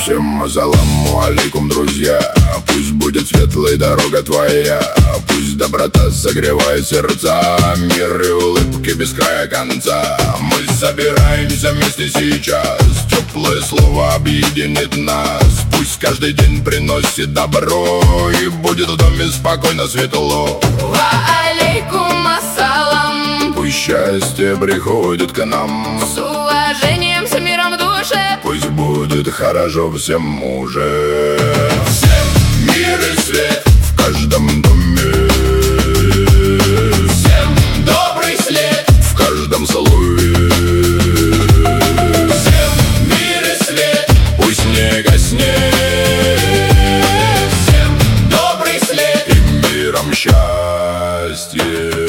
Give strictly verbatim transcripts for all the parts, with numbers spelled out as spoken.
Всем ассаламу алейкум, друзья. Пусть будет светлой дорога твоя, пусть доброта согревает сердца, мир и улыбки без края конца. Мы собираемся вместе сейчас, теплое слово объединит нас. Пусть каждый день приносит добро, и будет в доме спокойно, светло. Ва алейкум ассалам. Пусть счастье приходит к нам с уважением, с миром в душе. Пусть будет хорошо всем уже. Всем мир и свет в каждом доме, всем добрый след в каждом слове. Всем мир и свет, пусть не гаснет, всем добрый след и миром счастье.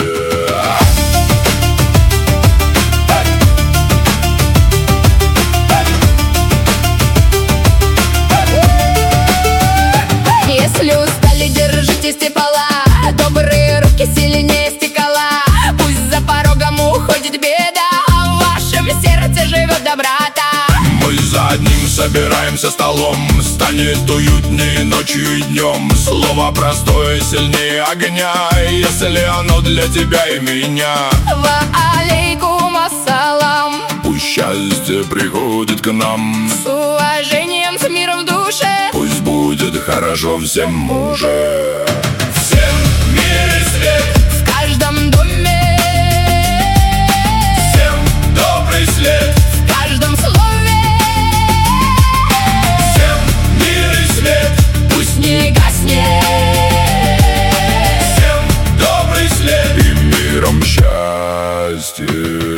Если устали, держитесь тепла, добрые руки сильнее стекла. Пусть за порогом уходит беда, а в вашем сердце живет доброта. Мы за одним собираемся столом, станет уютнее ночью и днем. Слово простое сильнее огня, если оно для тебя и меня. Ва алейкум ассалам. Пусть счастье приходит к нам с уважением, с миром в душе. Пусть будет хорошо всем уже. Всем мир и свет в каждом доме, всем добрый след в каждом слове. Всем мир и свет, пусть не гаснет, всем добрый след и миром счастье.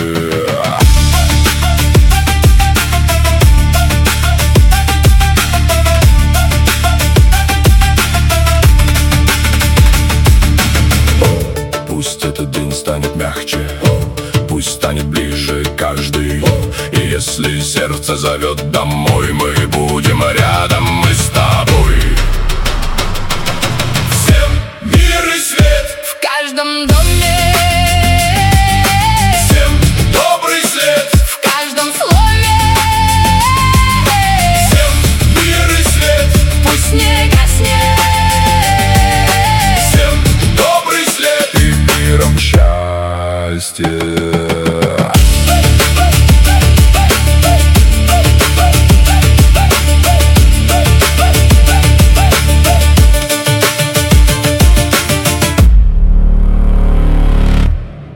Пусть этот день станет мягче, пусть станет ближе каждый. И если сердце зовет домой, мы будем рядом, мы с тобой. в каждом доме.